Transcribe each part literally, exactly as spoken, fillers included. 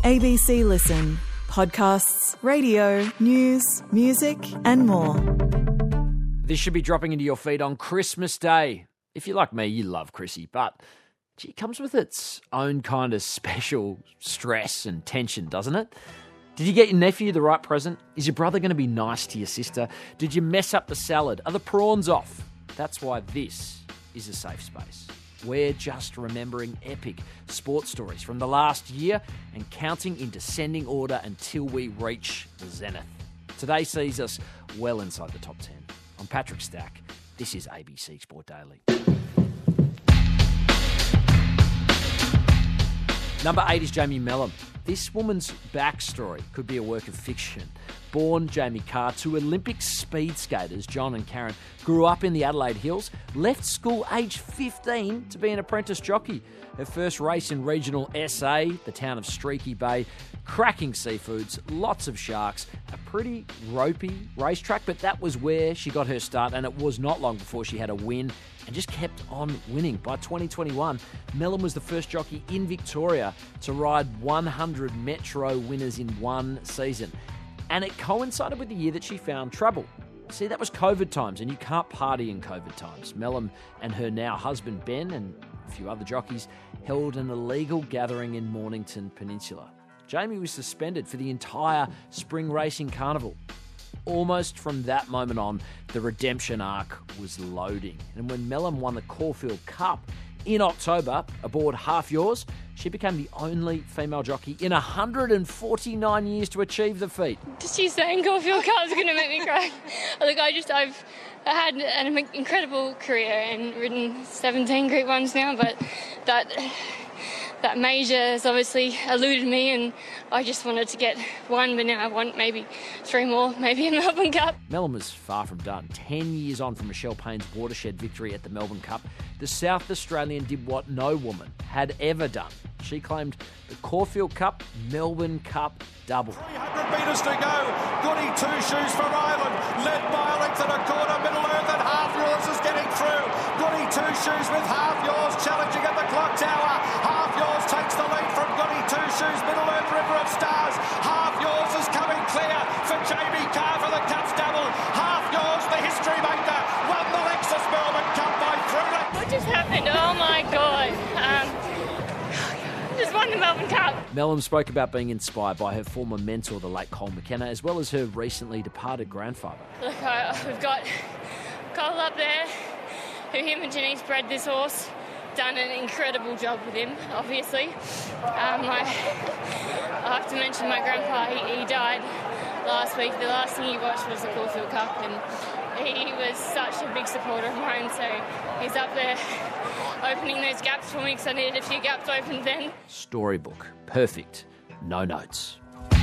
A B C Listen. Podcasts, radio, news, music and more. This should be dropping into your feed on Christmas Day. If you're like me, you love Chrissy, but gee, it comes with its own kind of special stress and tension, doesn't it? Did you get your nephew the right present? Is your brother going to be nice to your sister? Did you mess up the salad? Are the prawns off? That's why this is a safe space. We're just remembering epic sports stories from the last year and counting in descending order until we reach the zenith. Today sees us well inside the top ten. I'm Patrick Stack. This is A B C Sport Daily. Number eight is Jamie Mellom. This woman's backstory could be a work of fiction. Born Jamie Carr to Olympic speed skaters John and Karen, grew up in the Adelaide Hills, left school aged fifteen to be an apprentice jockey. Her first race in regional S A, the town of Streaky Bay, cracking seafoods, lots of sharks, a pretty ropey racetrack, but that was where she got her start, and it was not long before she had a win and just kept on winning. By twenty twenty-one, Mellom was the first jockey in Victoria to ride one hundred Metro winners in one season. And it coincided with the year that she found trouble. See, that was COVID times, and you can't party in COVID times. Mellom and her now husband Ben and a few other jockeys held an illegal gathering in Mornington Peninsula. Jamie was suspended for the entire spring racing carnival. Almost from that moment on, the redemption arc was loading. And when Mellom won the Caulfield Cup in October aboard Half Yours, she became the only female jockey in one hundred forty-nine years to achieve the feat. She's saying Caulfield Cup is going to make me cry. Look, I just, I've had an incredible career and ridden seventeen Group Ones now, but that... That major has obviously eluded me, and I just wanted to get one, but now I want maybe three more, maybe a Melbourne Cup. Mellom was far from done. Ten years on from Michelle Payne's watershed victory at the Melbourne Cup, the South Australian did what no woman had ever done. She claimed the Caulfield Cup, Melbourne Cup double. three hundred metres to go. Goody two shoes for Ireland, led by a length and a quarter. Middle Earth and Half Yours is getting through. Goody two shoes with Half Yours challenging at the clock tower. Half Yours takes the lead from Goody two shoes. Middle Earth, River of Stars. Half Yours is coming clear for Jamie Carr for the Cups double. Half Yours, the history maker, won the Lexus Melbourne Cup by three lengths. What just happened? Oh my God. Um, just won the Melbourne Cup. Mellom spoke about being inspired by her former mentor, the late Cole McKenna, as well as her recently departed grandfather. Look, I, we've got Cole up there, who him and Janice bred this horse. Done an incredible job with him, obviously. Um, I, I have to mention my grandpa, he, he died last week. The last thing he watched was the Caulfield Cup, and he was such a big supporter of mine, so he's up there opening those gaps for me because I needed a few gaps opened then. Storybook. Perfect. No notes.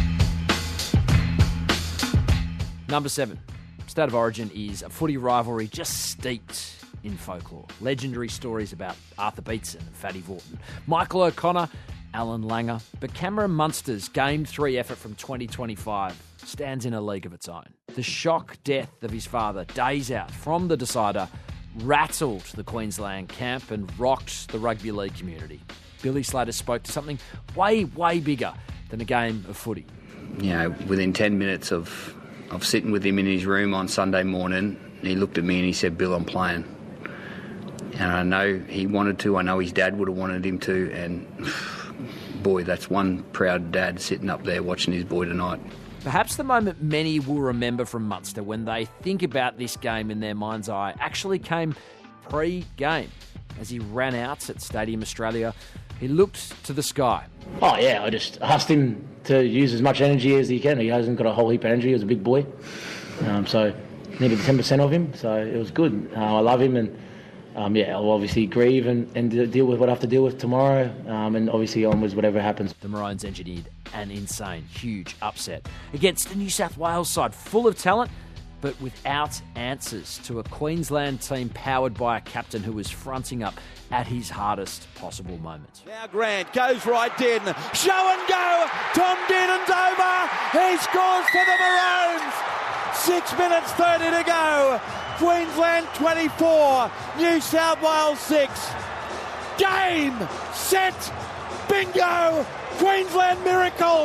Number seven. State of Origin is a footy rivalry just steeped in folklore. Legendary stories about Arthur Beetson and Fatty Vaughton, Michael O'Connor, Alan Langer. But Cameron Munster's Game three effort from twenty twenty-five stands in a league of its own. The shock death of his father, days out from the decider, rattled the Queensland camp and rocked the rugby league community. Billy Slater spoke to something way, way bigger than a game of footy. You know, within ten minutes of, of sitting with him in his room on Sunday morning, he looked at me and he said, "Bill, I'm playing." And I know he wanted to, I know his dad would have wanted him to, and boy, that's one proud dad sitting up there watching his boy tonight. Perhaps the moment many will remember from Munster when they think about this game in their mind's eye actually came pre-game. As he ran out at Stadium Australia, he looked to the sky. Oh yeah, I just asked him to use as much energy as he can. He hasn't got a whole heap of energy, he was a big boy. Um, so needed ten percent of him, so it was good. Uh, I love him, and Um, yeah, I'll obviously grieve and, and deal with what I have to deal with tomorrow, um, and obviously onwards whatever happens. The Maroons engineered an insane, huge upset against a New South Wales side full of talent, but without answers to a Queensland team powered by a captain who was fronting up at his hardest possible moment. Now Grant goes right in. Show and go. Tom Dearden's over. He scores for the Maroons. Six minutes thirty to go. Queensland twenty-four, New South Wales six. Game, set, bingo, Queensland miracle.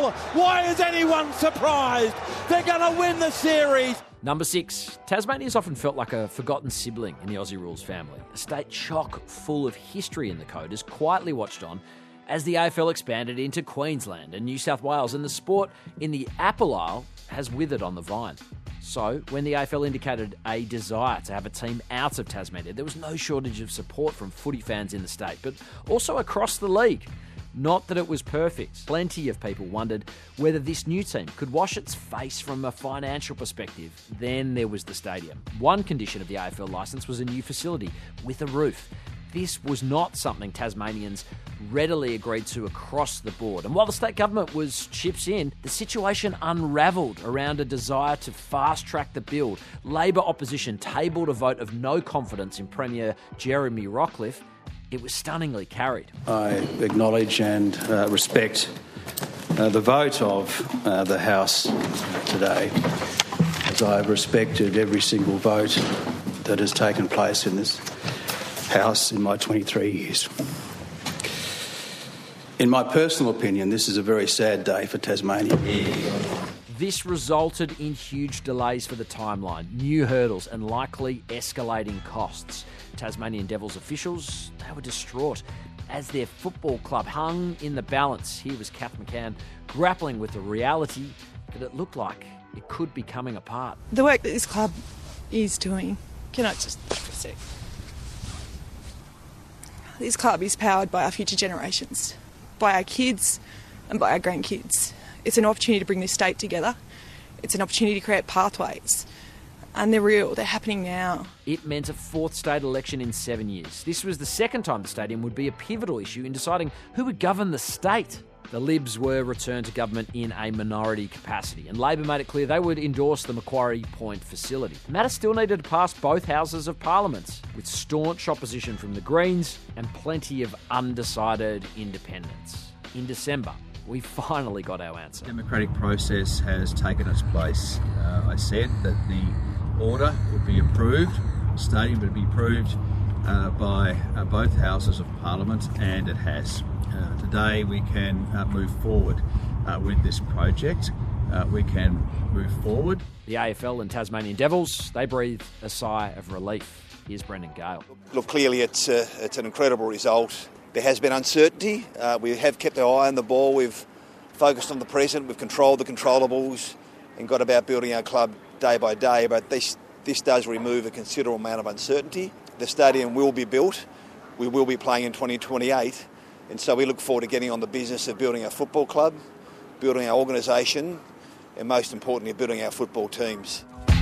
goal. Why is anyone surprised? They're going to win the series. Number six, Tasmania's often felt like a forgotten sibling in the Aussie Rules family. A state chock full of history in the code is quietly watched on as the A F L expanded into Queensland and New South Wales, and the sport in the Apple Isle has withered on the vine. So, when the A F L indicated a desire to have a team out of Tasmania, there was no shortage of support from footy fans in the state, but also across the league. Not that it was perfect. Plenty of people wondered whether this new team could wash its face from a financial perspective. Then there was the stadium. One condition of the A F L licence was a new facility with a roof. This was not something Tasmanians readily agreed to across the board. And while the state government was chips in, the situation unravelled around a desire to fast-track the build. Labor opposition tabled a vote of no confidence in Premier Jeremy Rockliff. It was stunningly carried. I acknowledge and uh, respect uh, the vote of uh, the House today, as I have respected every single vote that has taken place in this House in my twenty-three years. In my personal opinion, this is a very sad day for Tasmania. This resulted in huge delays for the timeline, new hurdles and likely escalating costs. Tasmanian Devils officials, they were distraught as their football club hung in the balance. Here was Kath McCann grappling with the reality that it looked like it could be coming apart. The work that this club is doing, can I just for a sec? This club is powered by our future generations, by our kids and by our grandkids. It's an opportunity to bring this state together. It's an opportunity to create pathways. And they're real. They're happening now. It meant a fourth state election in seven years. This was the second time the stadium would be a pivotal issue in deciding who would govern the state. The Libs were returned to government in a minority capacity, and Labor made it clear they would endorse the Macquarie Point facility. The matter still needed to pass both houses of Parliament, with staunch opposition from the Greens and plenty of undecided independents. In December, we finally got our answer. The democratic process has taken its place. Uh, I said that the order would be approved, the stadium would be approved uh, by uh, both houses of Parliament, and it has. Uh, today we can uh, move forward uh, with this project. Uh, we can move forward. The A F L and Tasmanian Devils, they breathe a sigh of relief. Here's Brendan Gale. Look, clearly it's, uh, it's an incredible result. There has been uncertainty. Uh, we have kept our eye on the ball. We've focused on the present. We've controlled the controllables and got about building our club day by day. But this, this does remove a considerable amount of uncertainty. The stadium will be built. We will be playing in twenty twenty-eight. And so we look forward to getting on the business of building our football club, building our organisation, and most importantly, building our football teams.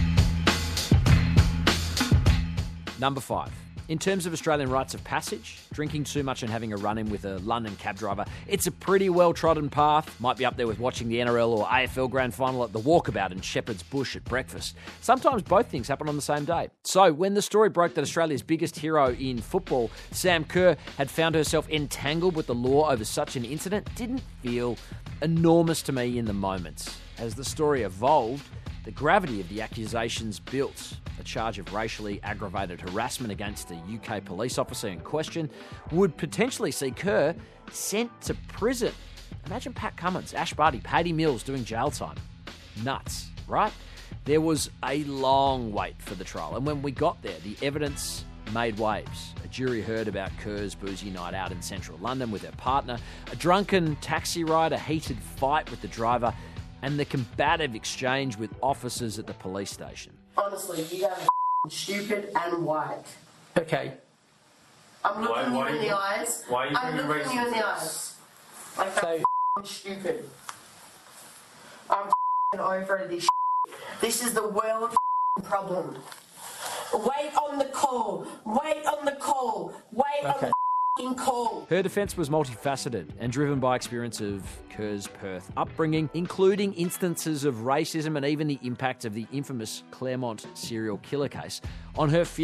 Number five. In terms of Australian rites of passage, drinking too much and having a run-in with a London cab driver, it's a pretty well-trodden path. Might be up there with watching the N R L or A F L Grand Final at the Walkabout in Shepherd's Bush at breakfast. Sometimes both things happen on the same day. So when the story broke that Australia's biggest hero in football, Sam Kerr, had found herself entangled with the law over such an incident, didn't feel enormous to me in the moment. As the story evolved, the gravity of the accusations built. A charge of racially aggravated harassment against a U K police officer in question would potentially see Kerr sent to prison. Imagine Pat Cummins, Ash Barty, Paddy Mills doing jail time. Nuts, right? There was a long wait for the trial, and when we got there, the evidence made waves. A jury heard about Kerr's boozy night out in central London with her partner, a drunken taxi ride, a heated fight with the driver, and the combative exchange with officers at the police station. Honestly, you guys are stupid and white. Okay. I'm looking Why- why you in you- the eyes. why are you I'm being looking you in the racist? eyes. Like, So- I'm stupid. I'm over this. This is the world problem. Wait on the call. Wait on the call. Wait Okay. on the call. Her defence was multifaceted and driven by experience of Kerr's Perth upbringing, including instances of racism and even the impact of the infamous Claremont serial killer case on her fear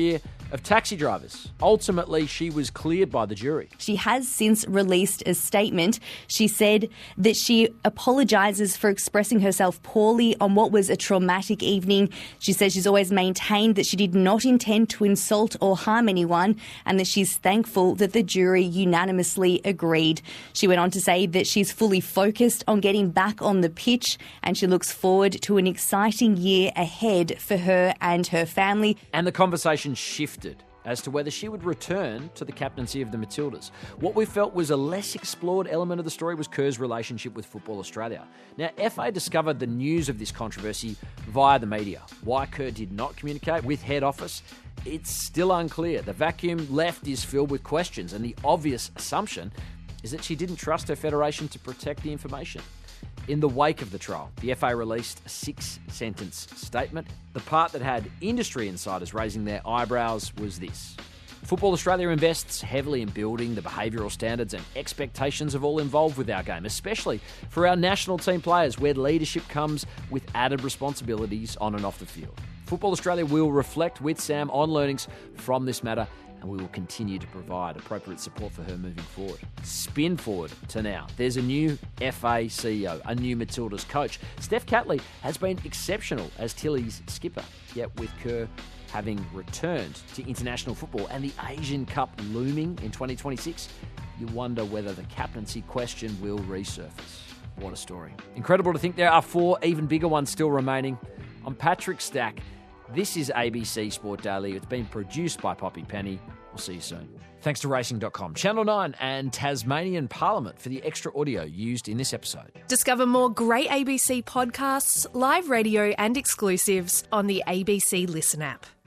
of taxi drivers. Ultimately, she was cleared by the jury. She has since released a statement. She said that she apologises for expressing herself poorly on what was a traumatic evening. She says she's always maintained that she did not intend to insult or harm anyone and that she's thankful that the jury unanimously agreed. She went on to say that she's fully focused on getting back on the pitch and she looks forward to an exciting year ahead for her and her family. And the conversation shifted as to whether she would return to the captaincy of the Matildas. What we felt was a less explored element of the story was Kerr's relationship with Football Australia. Now, F A discovered the news of this controversy via the media. Why Kerr did not communicate with head office, it's still unclear. The vacuum left is filled with questions, and the obvious assumption is that she didn't trust her federation to protect the information. In the wake of the trial, the F A released a six-sentence statement. The part that had industry insiders raising their eyebrows was this. Football Australia invests heavily in building the behavioural standards and expectations of all involved with our game, especially for our national team players, where leadership comes with added responsibilities on and off the field. Football Australia will reflect with Sam on learnings from this matter, and we will continue to provide appropriate support for her moving forward. Spin forward to now. There's a new F A C E O, a new Matildas coach. Steph Catley has been exceptional as Tilly's skipper, yet with Kerr having returned to international football and the Asian Cup looming in twenty twenty-six, you wonder whether the captaincy question will resurface. What a story. Incredible to think there are four even bigger ones still remaining. I'm Patrick Stack. This is A B C Sport Daily. It's been produced by Poppy Penny. We'll see you soon. Thanks to Racing dot com, Channel nine and Tasmanian Parliament for the extra audio used in this episode. Discover more great A B C podcasts, live radio and exclusives on the A B C Listen app.